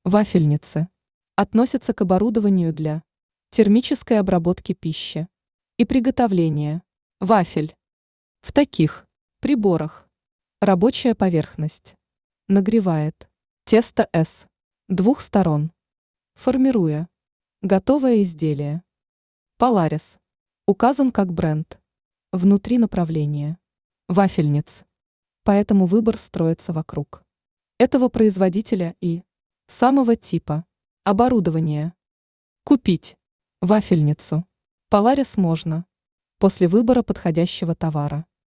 Вафельницы относятся к оборудованию для термической обработки пищи и приготовления вафель. В таких приборах рабочая поверхность нагревает тесто с двух сторон, формируя готовое изделие. Polaris указан как бренд внутри направления вафельниц, поэтому выбор строится вокруг этого производителя и самого типа оборудования. Купить вафельницу Polaris можно после выбора подходящего товара.